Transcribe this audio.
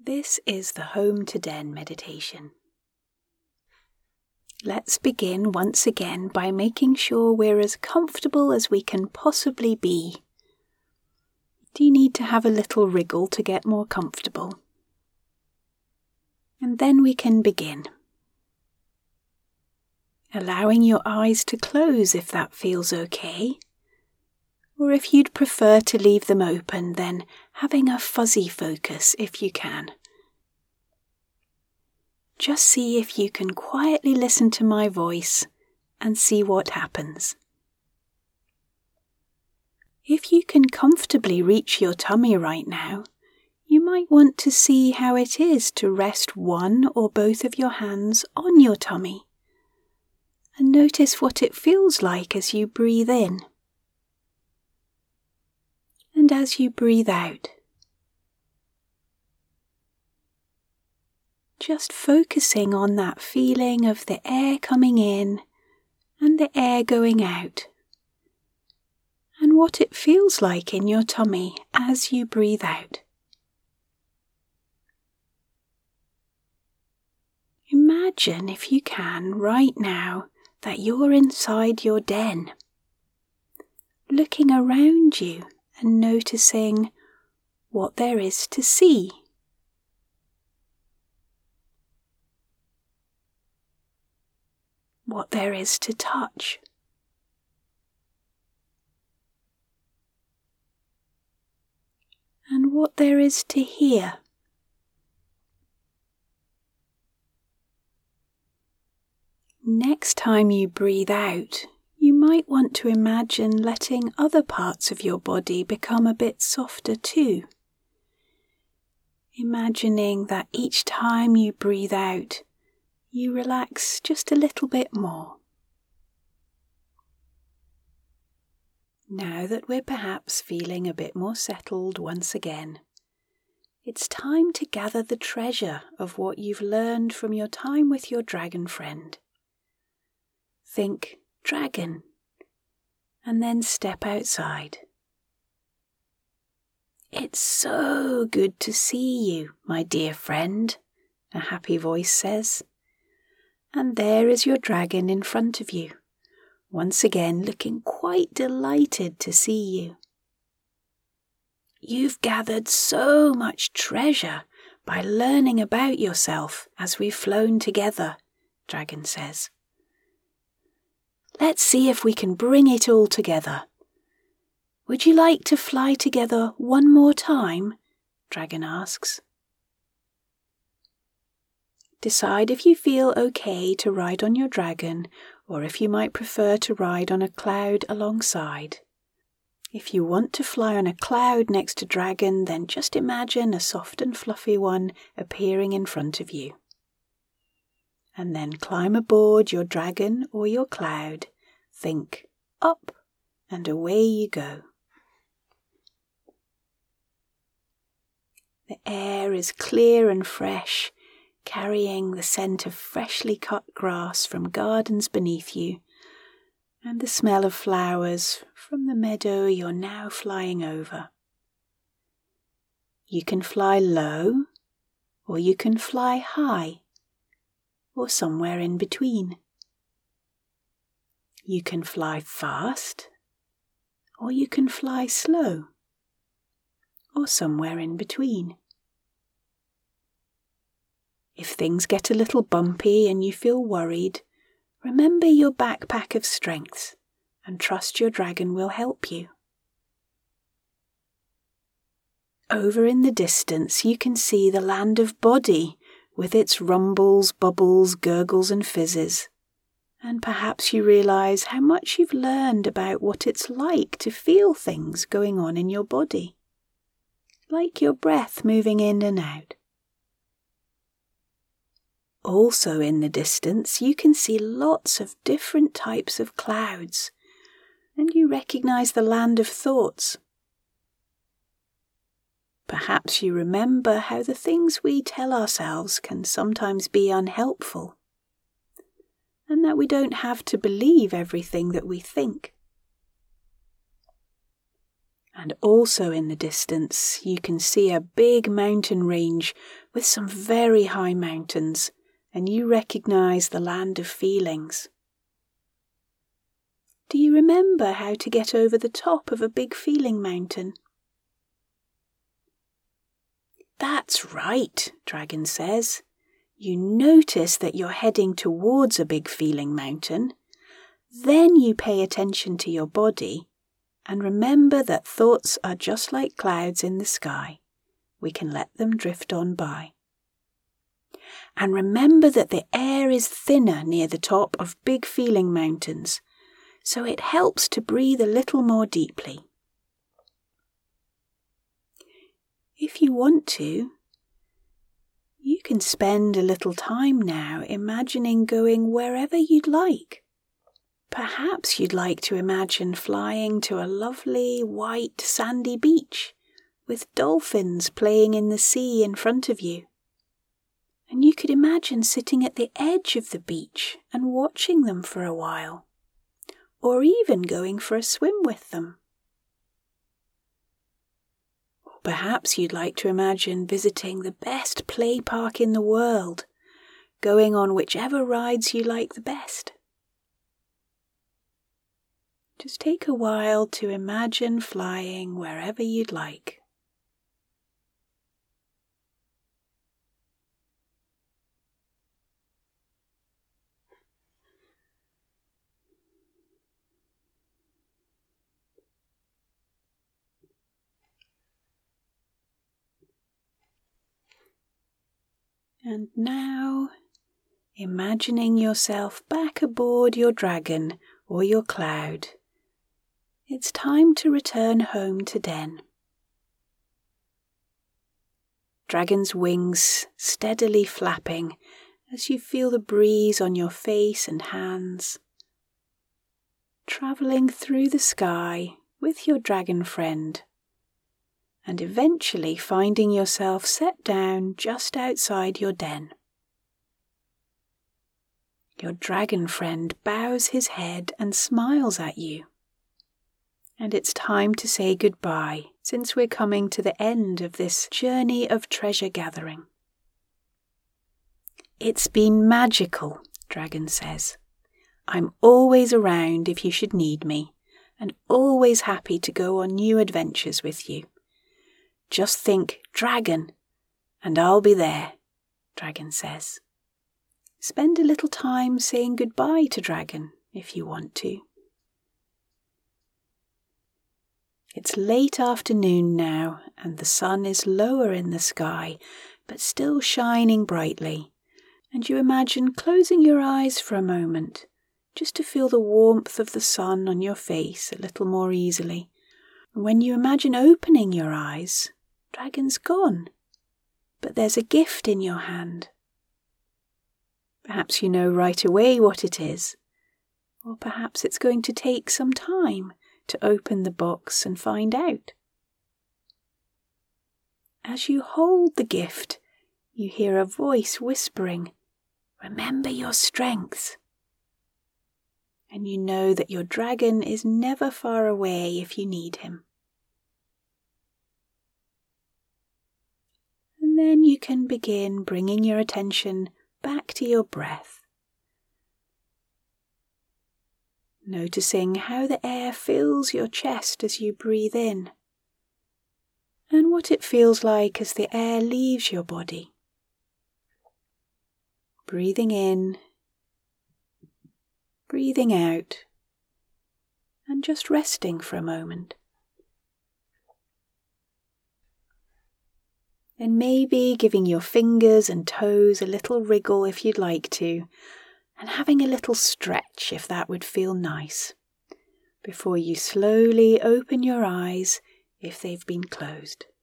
This is the Home to Den meditation. Let's begin once again by making sure we're as comfortable as we can possibly be. Do you need to have a little wriggle to get more comfortable? And then we can begin. Allowing your eyes to close if that feels okay. Or if you'd prefer to leave them open, then having a fuzzy focus if you can. Just see if you can quietly listen to my voice and see what happens. If you can comfortably reach your tummy right now, you might want to see how it is to rest one or both of your hands on your tummy and notice what it feels like as you breathe in. And as you breathe out, just focusing on that feeling of the air coming in and the air going out, and what it feels like in your tummy as you breathe out. Imagine, if you can, right now that you're inside your den, looking around you and noticing what there is to see. What there is to touch. And what there is to hear. Next time you breathe out, you might want to imagine letting other parts of your body become a bit softer too. Imagining that each time you breathe out, you relax just a little bit more. Now that we're perhaps feeling a bit more settled once again, it's time to gather the treasure of what you've learned from your time with your dragon friend. Think dragon, and then step outside. It's so good to see you, my dear friend, a happy voice says. And there is your dragon in front of you, once again looking quite delighted to see you. You've gathered so much treasure by learning about yourself as we've flown together, Dragon says. Let's see if we can bring it all together. Would you like to fly together one more time? Dragon asks. Decide if you feel okay to ride on your dragon, or if you might prefer to ride on a cloud alongside. If you want to fly on a cloud next to dragon, then just imagine a soft and fluffy one appearing in front of you. And then climb aboard your dragon or your cloud. Think up, and away you go. The air is clear and fresh, carrying the scent of freshly cut grass from gardens beneath you, and the smell of flowers from the meadow you're now flying over. You can fly low, or you can fly high, or somewhere in between. You can fly fast, or you can fly slow, or somewhere in between. If things get a little bumpy and you feel worried, remember your backpack of strengths and trust your dragon will help you. Over in the distance you can see the land of Body with its rumbles, bubbles, gurgles and fizzes. And perhaps you realise how much you've learned about what it's like to feel things going on in your body, like your breath moving in and out. Also in the distance you can see lots of different types of clouds, and you recognise the land of thoughts. Perhaps you remember how the things we tell ourselves can sometimes be unhelpful, and that we don't have to believe everything that we think. And also in the distance you can see a big mountain range with some very high mountains, and you recognize the land of feelings. Do you remember how to get over the top of a big feeling mountain? That's right, Dragon says. You notice that you're heading towards a big feeling mountain. Then you pay attention to your body and remember that thoughts are just like clouds in the sky. We can let them drift on by. And remember that the air is thinner near the top of big feeling mountains, so it helps to breathe a little more deeply. If you want to, you can spend a little time now imagining going wherever you'd like. Perhaps you'd like to imagine flying to a lovely white sandy beach with dolphins playing in the sea in front of you. And you could imagine sitting at the edge of the beach and watching them for a while, or even going for a swim with them. Or perhaps you'd like to imagine visiting the best play park in the world, going on whichever rides you like the best. Just take a while to imagine flying wherever you'd like. And now, imagining yourself back aboard your dragon or your cloud, it's time to return home to Den. Dragon's wings steadily flapping as you feel the breeze on your face and hands, travelling through the sky with your dragon friend, and eventually finding yourself set down just outside your den. Your dragon friend bows his head and smiles at you. And it's time to say goodbye, since we're coming to the end of this journey of treasure gathering. It's been magical, Dragon says. I'm always around if you should need me, and always happy to go on new adventures with you. Just think dragon, and I'll be there, Dragon says. Spend a little time saying goodbye to Dragon if you want to. It's late afternoon now, and the sun is lower in the sky, but still shining brightly, and you imagine closing your eyes for a moment, just to feel the warmth of the sun on your face a little more easily. And when you imagine opening your eyes, Dragon's gone, but there's a gift in your hand. Perhaps you know right away what it is, or perhaps it's going to take some time to open the box and find out. As you hold the gift, you hear a voice whispering, "Remember your strengths." And you know that your dragon is never far away if you need him. And then you can begin bringing your attention back to your breath, noticing how the air fills your chest as you breathe in, and what it feels like as the air leaves your body. Breathing in, breathing out, and just resting for a moment. And maybe giving your fingers and toes a little wriggle if you'd like to, and having a little stretch if that would feel nice, before you slowly open your eyes if they've been closed.